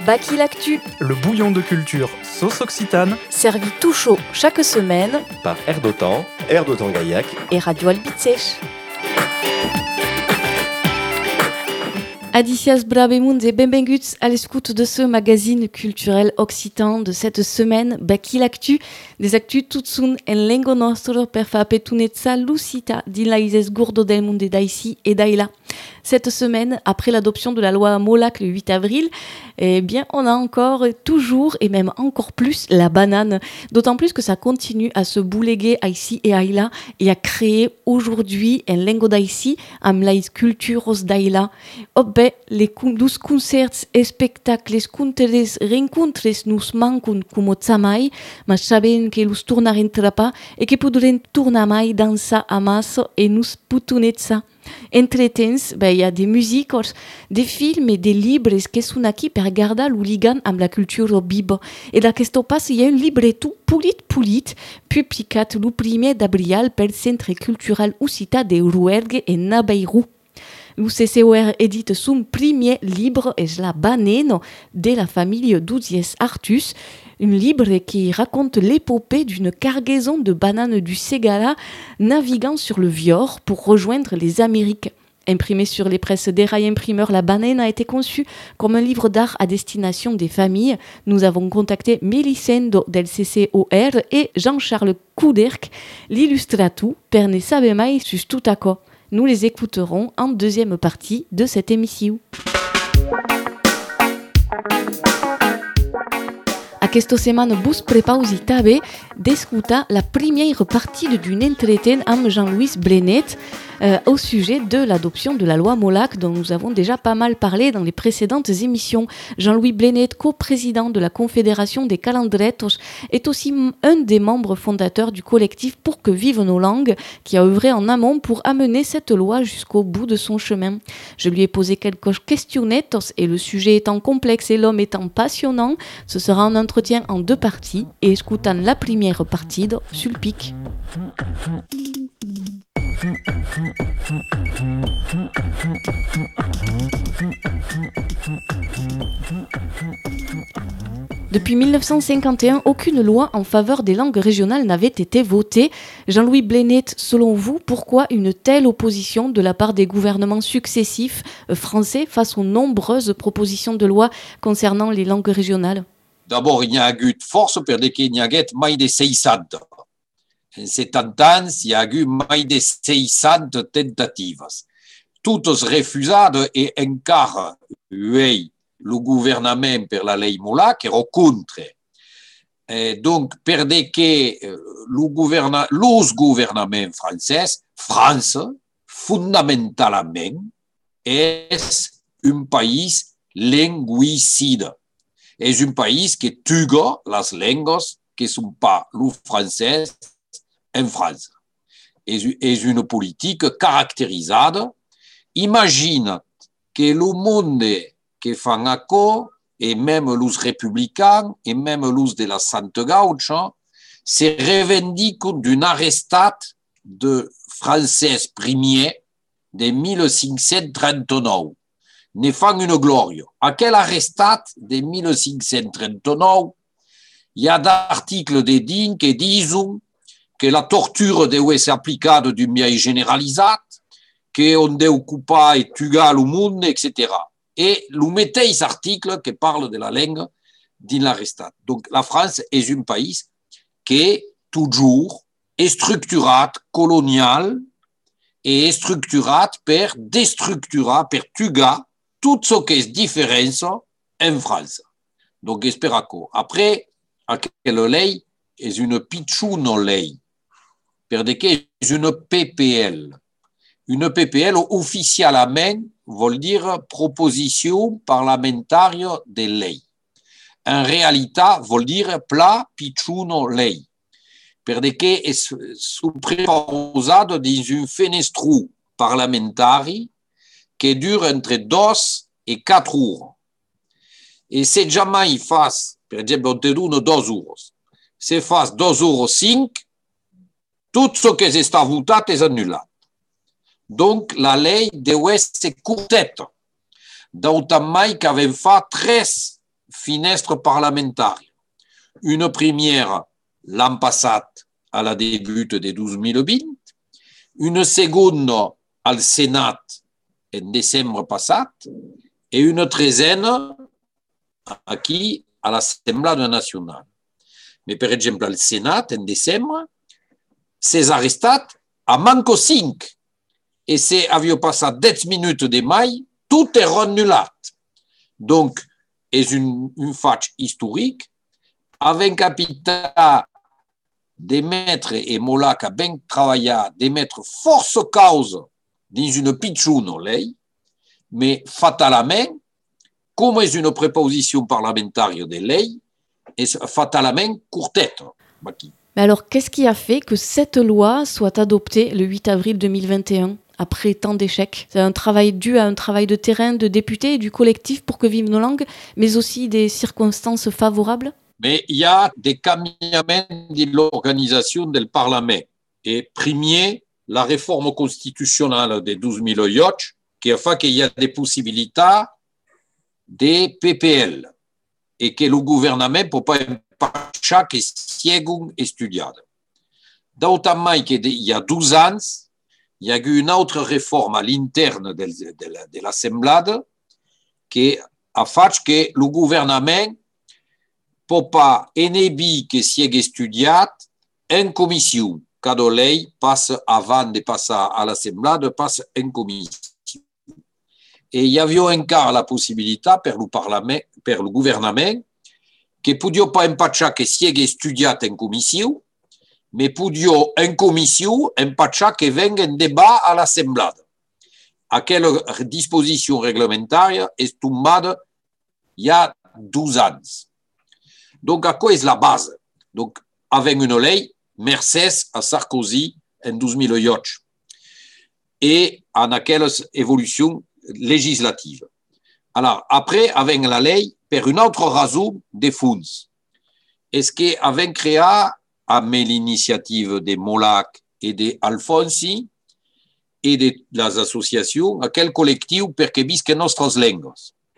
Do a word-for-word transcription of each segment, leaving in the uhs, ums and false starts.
Baki l'actu, le bouillon de culture sauce occitane, servi tout chaud chaque semaine par Air d'Otan, Air d'Otan Gaillac et Radio Albitzech. Adicias bravemunds et benvenguts à l'écoute de ce magazine culturel occitan de cette semaine, Baki l'actu, des actus tutsun en lengo nostro per fa petunezza lucita di laises gurdo del monde d'ici et d'aila. Cette semaine, après l'adoption de la loi Molac le huit avril, eh bien, on a encore, toujours et même encore plus la banane. D'autant plus que ça continue à se bouléguer ici et aila et à créer aujourd'hui un lengo d'ici am lais culturos d'aila. Obbe, les dus concerts et spectacles conteres rencontres nous mancun como tsamai, mas saben que lus tornaren trapa e que podrem tornar mai dansa amas e nous putunetza. Entre temps, ben, y a des musiques, des films et des livres qui sont aquí per guardar l'hooligan amb la culture viva. Et d'aquest pas, il y a un libretto pulit pulit, publicat le primer d'abril pel Centre Cultural Occità de Rouergue et Nabeirou. L'U C C O R édite son premier livre, et la banane de la famille d'Uzies Artus, un livre qui raconte l'épopée d'une cargaison de bananes du Ségala naviguant sur le Vior pour rejoindre les Amériques. Imprimé sur les presses des rails imprimeurs, la banane a été conçue comme un livre d'art à destination des familles. Nous avons contacté Melisendo del C C O R et Jean-Charles Couderc, l'illustratou, per ne saber mai sus tutaco. Nous les écouterons en deuxième partie de cette émission. Aquesta setmana vos prepausitabe d'escutar la première partie d'une entretien amb Jean-Louis Blenet euh, au sujet de l'adoption de la loi Molac dont nous avons déjà pas mal parlé dans les précédentes émissions. Jean-Louis Blenet, coprésident de la Confédération des Calandretos, est aussi un des membres fondateurs du collectif Pour que vivent nos langues qui a œuvré en amont pour amener cette loi jusqu'au bout de son chemin. Je lui ai posé quelques questionnettes et le sujet étant complexe et l'homme étant passionnant, ce sera un entretien en deux parties et écoutant la première partie de Sulpic. Depuis dix-neuf cent cinquante et un, aucune loi en faveur des langues régionales n'avait été votée. Jean-Louis Blenet, selon vous, pourquoi une telle opposition de la part des gouvernements successifs français face aux nombreuses propositions de loi concernant les langues régionales? D'abord, il y a eu de force per de qu'il y a mai de seiscents. En setanta ans, il y a eu mai de seiscents tentatives. Toutes refusées et encara oui, le gouvernement per la lei Molac era contre. Et donc, per de que le gouverna, los gouvernements français, France, fondamentalement, est un pays linguicide. És un pays que tuga les llengües que ne sont pas le français en France. És una politique caractérisée. Imagine que le monde que fan accord, et même les républicains, et même les de la Sainte Gauche, se revendiquent d'un arrestat de français premier de mille cinq cent trente-neuf. Ne fan une gloria. À quel arrestat de mille cinq cent trente-neuf, il y a d'articles de din qui disent que la torture deu ser aplicada d'un miei généralisat, qu'on deu couper et tuer le monde, et cetera. Et le mateix article qui parle de la langue dans l'arrestat. Donc la France est un pays qui est toujours structurat colonial et structurat per destructurar, per tuer tout ce qui est différence en France. Donc, j'espère que après, quelle lei est une pitchoune lei, parce que c'est une P P L. Une P P L officiellement veut dire proposition parlementaire de lei. En réalité, veut dire pla pitchoune lei, parce que c'est proposé dans un fenestru parlementaire qui dure entre deux et quatre heures. Et si jamais il fasse, par exemple, on te donne deux heures, si fasse deux heures cinq, tout ce qui est voté est annulé. Donc, la lei doit être courtette. D'autant mai qu'avem fa tres finestre parlamentari. Une première l'an passat à la début des douze mille vint, une seconde al Senat en décembre passat et une treizaine aquí a l'Assemblée nationale. Mais per exemple, al Senat en décembre, s'est arrestat a manco cinc et se havia passat dez minutes de mai, tout est renouvelat. Donc, és un, un faig historique avec capità de mettre, et Molac a ben treballat, de mettre força causa dins una pitjuna llei, mais fatalement, com és una preposició parlamentària de llei, és fatalement curteta. Aquí. Mais alors, qu'est-ce qui a fait que cette loi soit adoptée le huit avril deux mille vingt et un, après tant d'échecs? C'est un travail dû à un travail de terrain de députés et du collectif pour que vivent nos langues, mais aussi des circonstances favorables? Mais il y a des cambiaments de l'organisation du Parlement. Et premier, la réforme constitutionnelle de douze mille huit, qui a fait qu'il y a des possibilités de P P L et que le gouvernement ne peut pas empêcher que siano étudiant. D'autant plus qu'il y a douze ans, il y a eu une autre réforme à l'interne de, de, de l'Assemblée qui a fait que le gouvernement peut pas enebir que siano étudiant en commission. Cada lei passe avant de passer à l'Assemblée, de passer en commission. Et il y avait encore la possibilité pour le Parlement, pour le gouvernement, que ne pouvait pas empêcher que siano étudiant en commission, mais pouvait en commission empêcher que venga un débat à l'Assemblée. À quelle disposition réglementaire est tombée il y a douze ans. Donc, à quoi est la base? Donc, avec une loi, Mercès à Sarkozy en douze mille huit et en aquelles évolutions législatives. Alors, après, avec la loi, pour une autre raison des fonds, est-ce qu'avec créé, à l'initiative de Molac et d'Alfonsi et de les associations, à quel collectif pour que visquent nostres langues.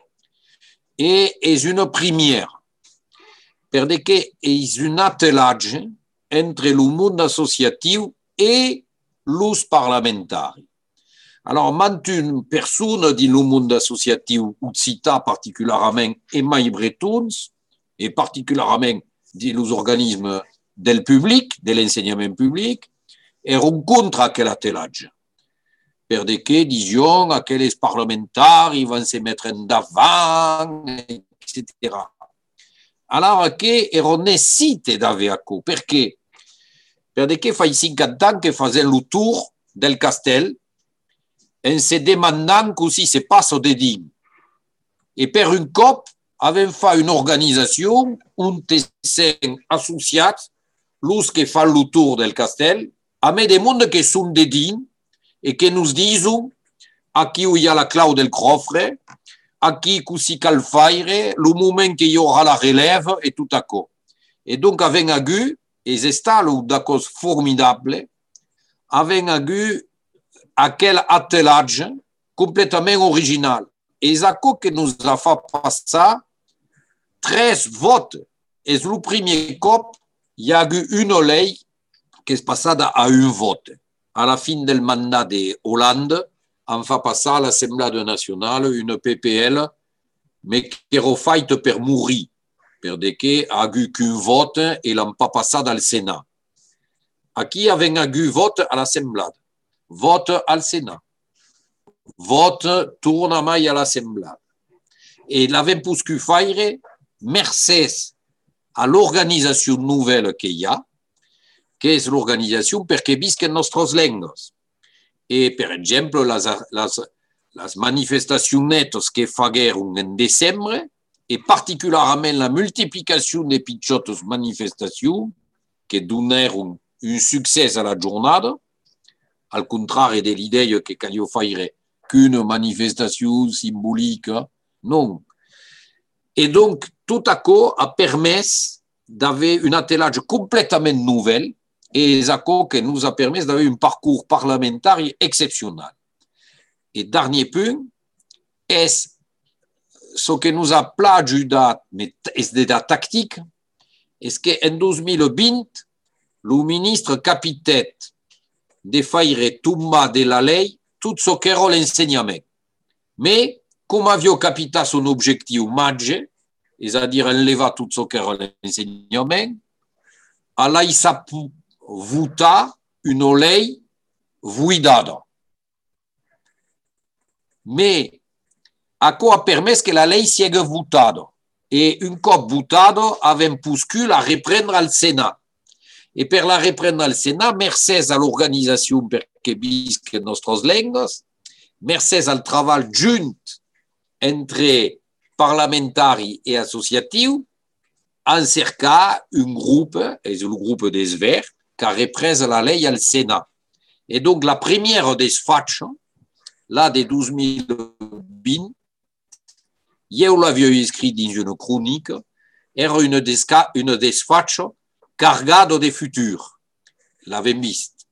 Et est une première, parce que est un attelage entre le monde associatif et les parlementaires. Alors, maintenant, personne dans le monde associatif occitan particulièrement et mai bretons, et particulièrement des organismes du public, de l'enseignement public, et rencontre quel attelage. Parce que, disons, aquells parlementaires ils vont se mettre en avant, et cetera. Alors, que on nécessite d'avoir quoi? Perché? Perché fa cinquanta ans que faisait le tour del castel en se demandant si se passe de din. Et per un cop, avem fait une organisation on sont associats los que fan le tour del castel, a me de monde que sont de din et que nous disent aquí il y a la clau del cofre, aquí si cal faire, le moment qu'il y aura la relève et tout à coup. Et donc, avec agu, et c'est d'accord formidable, avec agu, aquel attelage complètement original. Et c'est que nous a fait passer treize votes. Et le premier cop, il y a eu une loi qui est passée à un vote. À la fin du mandat de Hollande, on fait passer à l'Assemblée nationale une P P L, mais qui est faite pour mourir, parce qu'il n'y a eu qu'un vote et l'on n'a pas passé dans le Sénat. Aquí, avec un vote à l'Assemblée, vote au Sénat, vote tournement à l'Assemblée. Et l'avait pu faire, merci à l'organisation nouvelle qu'il y a, qui est l'organisation pour que visquent nostres langues. Et, par exemple, les, les, les manifestations nettes que fagueren en décembre, et particulièrement la multiplication des petites manifestations qui donnèrent un succès à la journée, al contraire de l'idée que qu'il faille qu'une manifestation symbolique, non. Et donc, tout à coup, a permis d'avoir un attelage complètement nouvel et ça que nous a permis d'avoir un parcours parlementaire exceptionnel. Et dernier point, est ce que nous a pla ajudat, mais és de tactique, és que en dos mil vint, le ministre capitet de faire tombar de la lei tot ce que era l'ensenyament. Mais, com havia capitat son objectiu matge, és a dir, enlevar tot ce que era l'ensenyament, ala i s'ha votat una lei buidada. Mais, això ha permès que la lei sigui votada. Et un cop votada, avem puscut la reprendre al Senat. Et per la reprendre al Senat, mercès a l'organisation perquè visquen nostres lengues, mercès al treball junt entre parlamentari i associatiu, han cercat un grup, és el grup des Verts, que ha repres la lei al Senat. Et donc, la première des fatxes, la de dos mil vint, eu l'avió escrit dins una crònica, era una desca, una desfatxa cargada de futur. L'avem vist.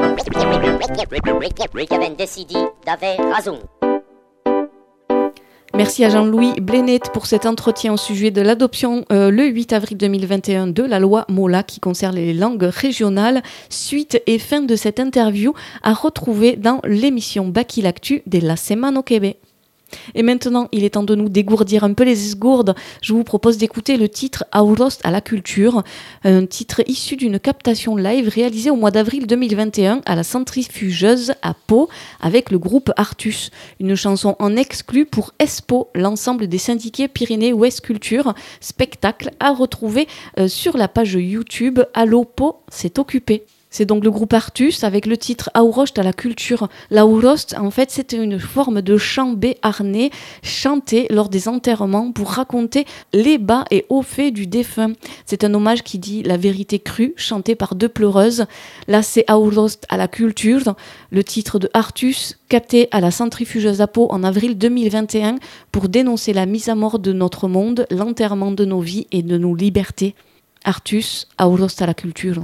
Merci à Jean-Louis Blénet pour cet entretien au sujet de l'adoption euh, le huit avril deux mille vingt et un de la loi MOLA qui concerne les langues régionales. Suite et fin de cette interview à retrouver dans l'émission Baki l'Actu de la Semaine au Québec. Et maintenant, il est temps de nous dégourdir un peu les esgourdes. Je vous propose d'écouter le titre Aurost à la culture, un titre issu d'une captation live réalisée au mois d'avril deux mille vingt et un à la centrifugeuse à Pau avec le groupe Artus. Une chanson en exclu pour ESPO, l'ensemble des syndiqués Pyrénées-Ouest Culture, spectacle à retrouver euh, sur la page YouTube Allo Pau s'est occupé. C'est donc le groupe Artus avec le titre Aurost à la culture. L'Aurost, en fait, c'était une forme de chant béarnais chanté lors des enterrements pour raconter les bas et hauts faits du défunt. C'est un hommage qui dit la vérité crue, chanté par deux pleureuses. Là, c'est Aurost à la culture, le titre de Artus, capté à la centrifugeuse à Pau en avril deux mille vingt et un pour dénoncer la mise à mort de notre monde, l'enterrement de nos vies et de nos libertés. Artus, Aurost à la culture.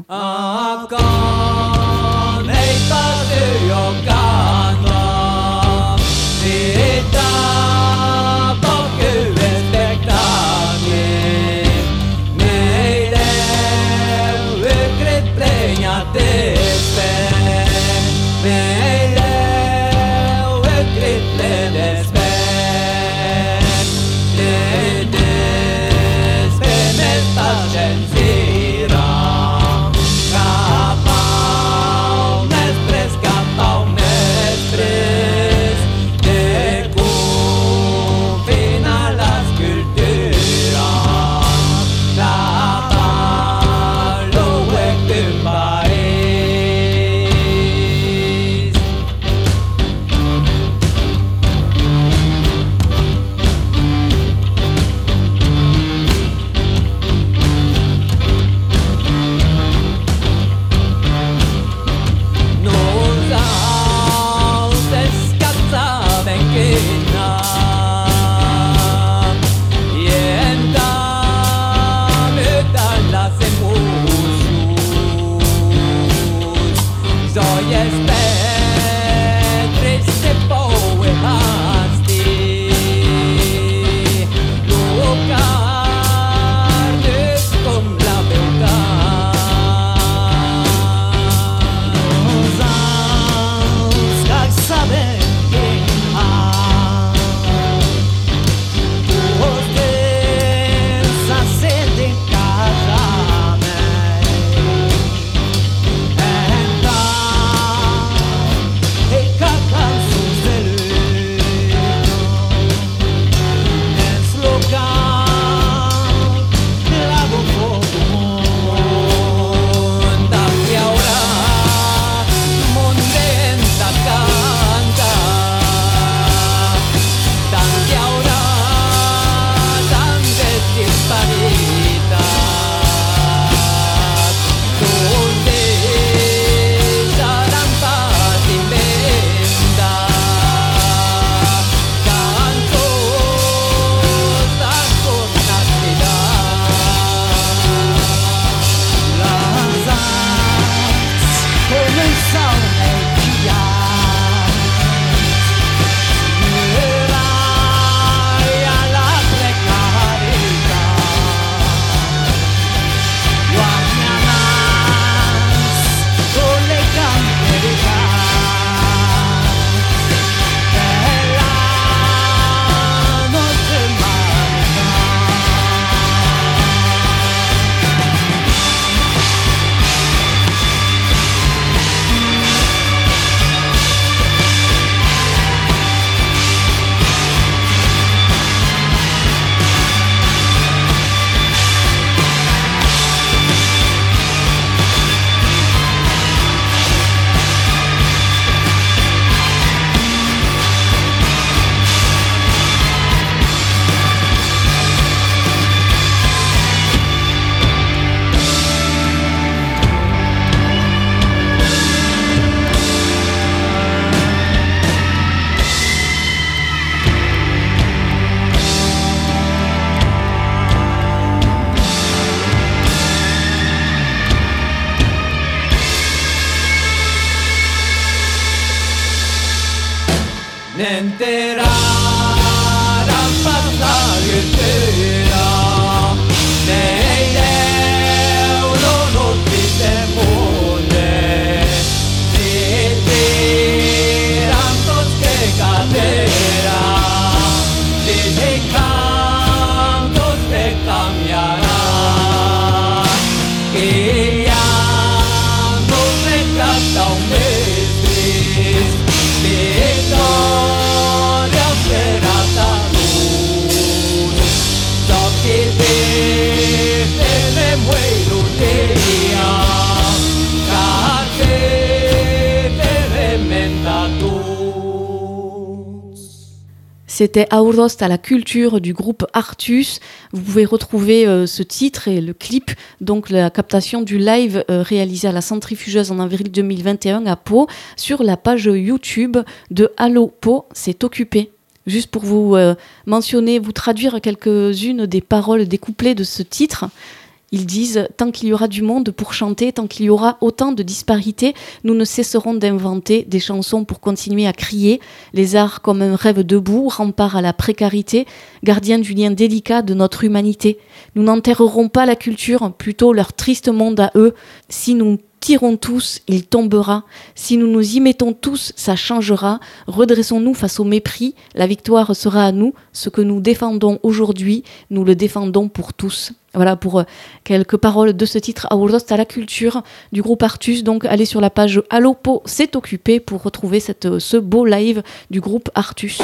C'était Aurdost à la culture du groupe Artus. Vous pouvez retrouver euh, ce titre et le clip, donc la captation du live euh, réalisé à la centrifugeuse en avril deux mille vingt et un à Pau, sur la page YouTube de Allo Pau, c'est occupé. Juste pour vous euh, mentionner, vous traduire quelques-unes des paroles des couplets de ce titre. Ils disent « Tant qu'il y aura du monde pour chanter, tant qu'il y aura autant de disparités, nous ne cesserons d'inventer des chansons pour continuer à crier. Les arts comme un rêve debout, rempart à la précarité, gardien du lien délicat de notre humanité. Nous n'enterrerons pas la culture, plutôt leur triste monde à eux. Si nous tirons tous, il tombera. Si nous nous y mettons tous, ça changera. Redressons-nous face au mépris. La victoire sera à nous. Ce que nous défendons aujourd'hui, nous le défendons pour tous. » Voilà pour quelques paroles de ce titre Aurdost à la culture du groupe Artus. Donc allez sur la page Allo Pau, c'est occupé pour retrouver cette, ce beau live du groupe Artus.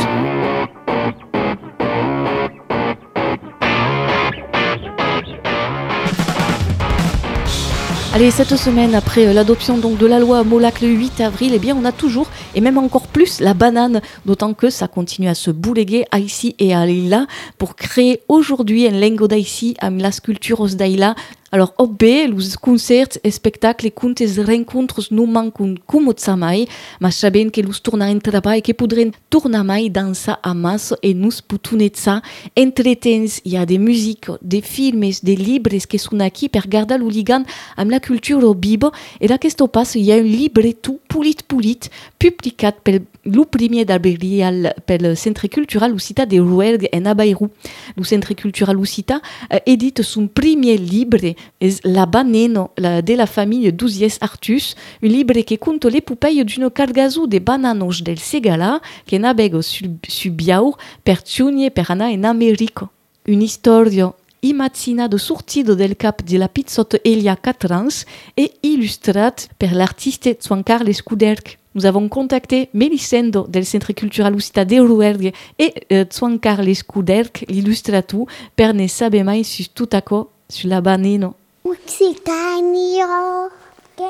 Allez, cette semaine, après l'adoption donc de la loi Molac le huit avril, eh bien, on a toujours, et même encore plus, la banane, d'autant que ça continue à se bouleguer ici et à là pour créer aujourd'hui un lengo d'ici à las culturos d'Aila. Alors, obbe, los concerts et spectacles et contes rencontres nu mancun cumotza mai, ma saben que los tornaren treball que podren tornar mai dansa a mas et nous putunetza. Entretens, il y a des musiques, des films, des livres qui sont aquí per gardar l'oligan amb la culture viva. Et là, qu'est-ce qui passe? Il y a un libretto pulit pulit, publicat pel lo primer d'abril pel Centre Cultural Lucita de Rouergue en Abairou. Le Centre Cultural Lucita uh, édite son premier livre, es La banane la, de la famille d'Usies Artus, un livre qui compte l'épopée d'une cargazo de bananos del Segala que navega subiaur per Ciugne per anar en America. Une historia immaginado sortido del cap de la pizzot Elia Catrans et illustrat per l'artiste Juan Carles Couderc. Nous avons contacté Melisendo del Centre Cultural Lucita de Rouergue et uh, Juan Carles Couderc, l'illustratou, per ne saber mai sus tutaco sur la banane. Occitanio, que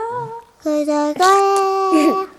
d'accord.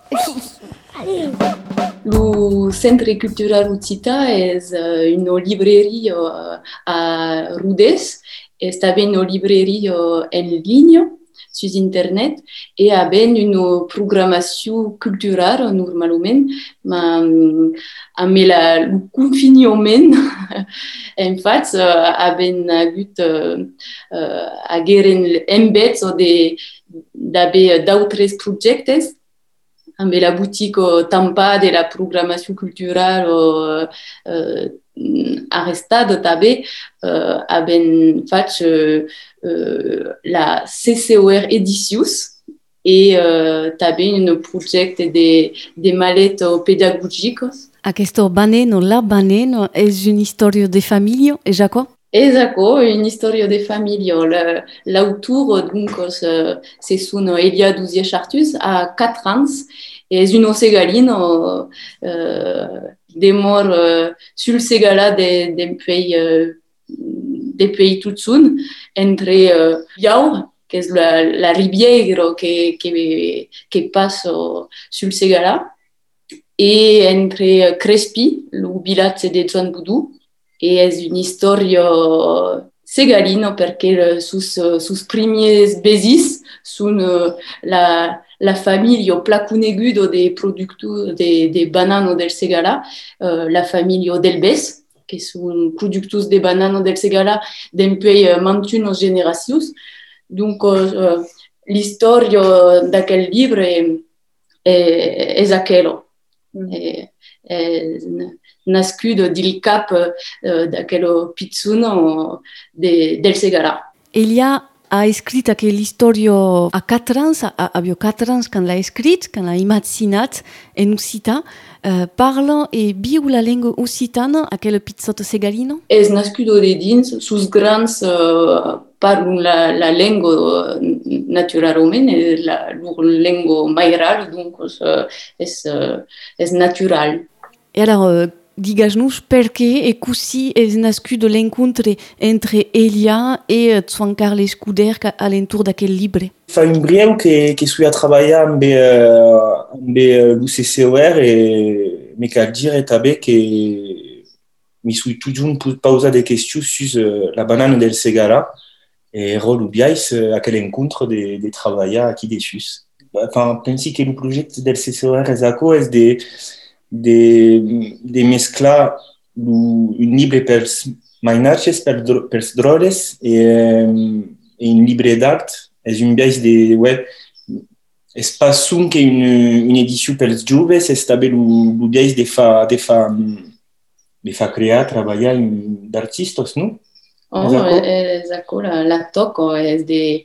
Le Centre Cultural Lucita es uh, une librairie uh, à Rodez. Està ben une librairie uh, en ligne sur Internet et avec une programmation culturelle normalement, mais avec la, le confinement, en fait, avec eu à guérir embeds d'avoir d'autres projets. Avec la boutique Tampa de la programmation culturelle euh, euh, arrestada també euh, havent fait euh, euh, la C C O R Edicius et euh, també un projet de, de mallettes pédagogiques. Aquesta banane, la banane, és una història de família, és això? Exacto, une histoire de famille. L'auteur, donc, c'est son Elia Douzier Chartus, à quatre ans, et une Ségaline, euh, des morts euh, sur le Ségala des, des pays, euh, des pays tout soon, entre euh, Yao, qui est la, la rivière qui, qui, qui passe euh, sur le Ségala, et entre Crespi, le village de Joan Boudou. Et c'est une histoire ségaline parce que sus, sus premiers basis sont la, la famille placunegudo des producteurs des, des bananes del Segala, euh, la famille Delbes, qui sont producteurs de bananes del Segala depuis vingt-une générations. Donc, euh, l'histoire d'aquel livre est, est, est aquella. Mm. Et è nascuto dil cap uh, d'aquello pizzuno de, del Segara. Elia ha escrit aquell historio a quatre ans, a, avio quatre ans quand l'ha escrit, quand l'ha imaginat en occità. Uh, parla e viu la lingua occitana, aquel pizzotto segalino? És nascuto de dins, sus grans uh, parlun la, la lingua naturalment, la lingua mairal, donc uh, és, uh, és natural. E alors, uh, digues-nos per què e così és nascut l'encontre entre Elia e Joan Carles Couderc a l'entour d'aquel llibre. Fa un brieu que, que sui a treballar amb, uh, amb l'U C C O R e me cal dire també que mi sui tot junt pausa de qüestions sur uh, la banane del Segara e rol ubiais uh, aquel encontre de, de treballar aquí dessus. Enfin, pensi que el projecte del C C O R és aco és de de, de mesclar un llibre pels mainatges, pels, pels droles i, i un llibre d'art. És un biais de... Ouais, és pas un que una, una edició pels joves, és també el biais de fa, de fa, de fa crear, treballar d'artistes, no? Oh, és aco, la, la toco, és de,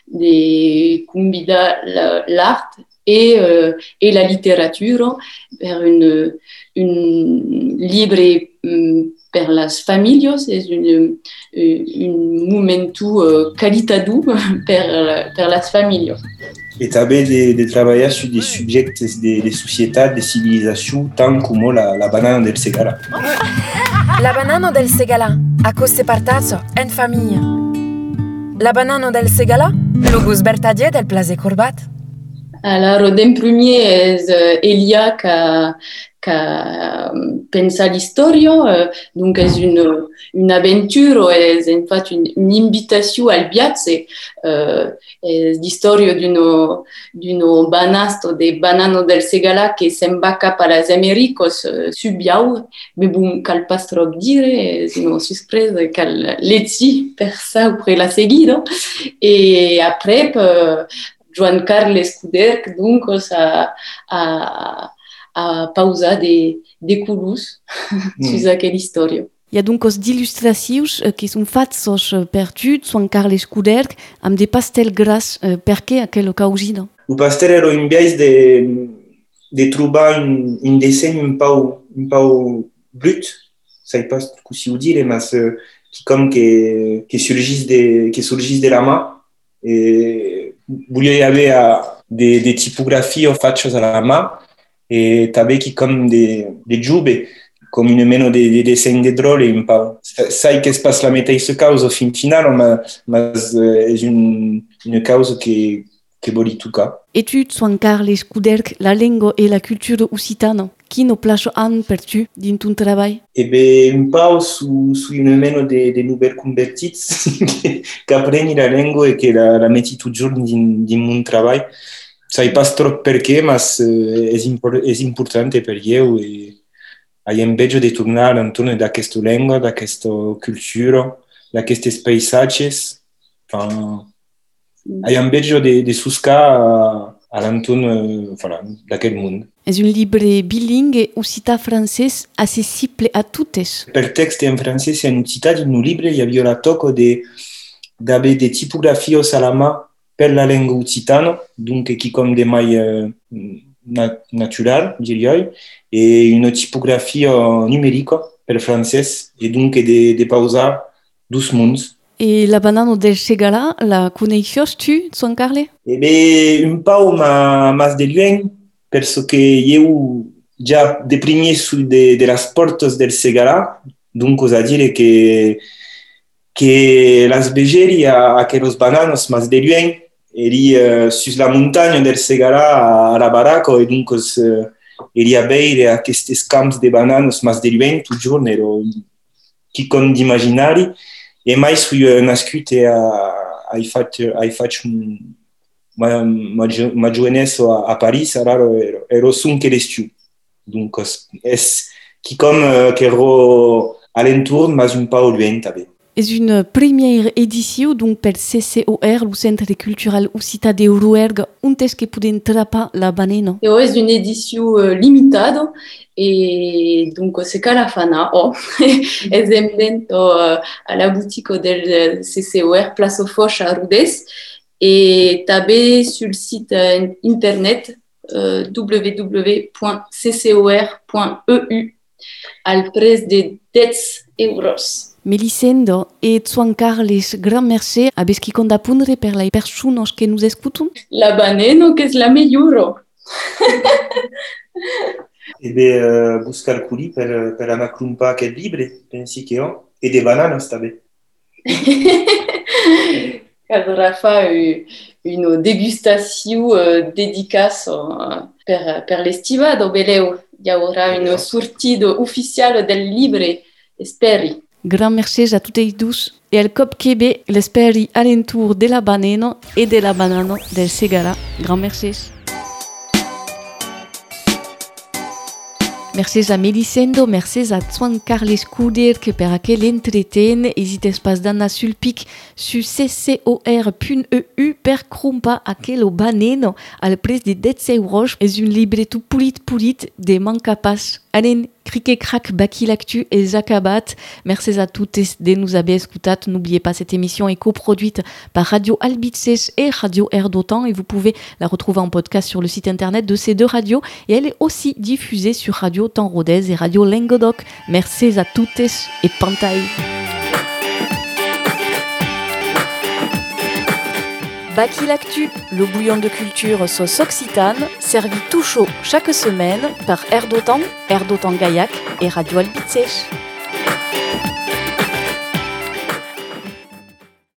de convidar l'art et, euh, et la littérature vers une, une libre um, per las familles, és un, un momentu uh, qualitadu per, per las familles. Et també de, de treballar sur des subjectes de, de societat, de civilisation, tant com la, la banana del Segala. La banana del Segala, a coste partazzo, en famiglia. La banana del Segala, lo gust vertadier del place corbat. Alors, d'en premier és uh, Elia que, que pensa l'història, uh, donc és une, une aventure, és en fait une, une invitation al viatge, uh, és l'història d'un banasto de banano del Segala que se'n va cap a les Amèriques uh, subiau, mais bon, cal pas trop dire, és una sorpresa, cal l'etzi per ça après la seguida, et après, uh, Joan Carles Couderc, donc, a, a, a pausat de, de colors mm. sur aquella història. Hi ha donc d'il·lustracions que són fats per tu, Joan Carles Couderc, amb de pastel gras. Per què aquella occasió? El pastel era un biais de, de trobar un, un disseny un pau, un pau brut, ça pas si ho dire, mas qui comme que, que surgís de, que surgís de la mà. Et volia hi haver des, des typographies faites à la main et també qui comme des, des jube, com una mena de, de disseny de drole un pau. Sai que es pas la mateixa causa fin final, mas és un, una causa que, que voli tocar. Et tu, Joan Carles Couderc, la llengua e la cultura occitana, quin place han per tu dins ton treball? Eh bé, un pau su, su una mena de, de nouvelles convertits que, que aprenguin la llengua e que la, la meti tot jorn dins, dins mon treball. Sai pas trop per què, mas és, impor, és important per io e hai enveja de tornar entorn d'aquesta llengua, d'aquesta cultura, d'aquestes paisatges. Enfin, hai enveja de, de suscar a, a l'entorn voilà, d'aquest món. És un llibre bilingue occità-francès accessible a totes. Per text en francès i en occità, dins el llibre hi havia la toca de, d'haver de tipografies a la mà per la llengua occitana, donc qui com de mai euh, natural, diria jo, et una tipografia numérica per francès, et donc de, de pausar dos munds. Et la banane del Segala, la coneixes tu, Joan Carles? Eh bé, un pau mas de lluny, perquè jo ja de primer sud de, de les portes del Segala, donc us a dire que, que les vegeria aquells bananos mas de lluny, eri uh, sus la muntanya del Segala a la baraca, e donc uh, eri a veure aquests camps de bananos mas de lluny, tot jorn, ero qui com d'imaginari, e mai sui uh, nascut e hai fatto ma, ma, ma giovanessa a, a Paris, alors ero, ero sun che l'estiu. Donc, és qui com uh, que ero a l'entorn, mas un pau lluent també. és une première édition donc per C C O R, le Centre culturel occità de Rouergue, on est-ce que poden trapar la baneno? Et ouais, c'est une édition euh, limitée et donc c'est qu'à la fin, oh, elles aiment euh, à la boutique del C C O R Place aux Foch à Rodez et tabé sur le site euh, internet euh, w w w point c c o r point e u al prez de dez euros. Melisendo e Juan Carles, gran merci. Abeski conda pundre per le personas que nous escutan? La baneno que es la migliore. E beh, uh, busca il culi per, per la macrumpa che è libre, pensi che ho, e de bananas també. Allora fa une dégustation euh, dédicace euh, per, per l'estivado, beleu. Il y aura une sortie officielle del libre, speri. Gran merci a tutti e due e al cop chebe l'esperi alentour de la baneno e de la banano del Segala. Gran merci. Merci a Melisendo, merci a Juan Carles Couder que per aquel entreten. N'hésitez pas d'anar sul pic su c c o r point e u per crumpa aquel baneno al prez de dez euros. És un libreto pulit pulit de mancapas. Anen crique crac baki l'actu et zacabat. Merci à toutes de nous avoir écoutat. N'oubliez pas, cette émission est coproduite par Radio Albitzes et Radio Air d'Otan et vous pouvez la retrouver en podcast sur le site internet de ces deux radios et elle est aussi diffusée sur Radio Temps Rodez et Radio Languedoc. Merci à toutes et pantaille. Baki l'actu, le bouillon de culture sauce occitane, servi tout chaud chaque semaine par Air d'Otan, Air d'Otan Gaillac et Radio Albitzes.